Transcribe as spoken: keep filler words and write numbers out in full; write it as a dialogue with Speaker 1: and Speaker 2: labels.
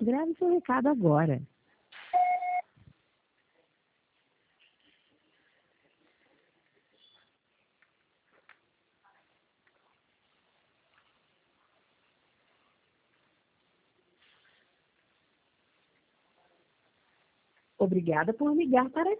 Speaker 1: grave seu recado agora. Obrigada por ligar para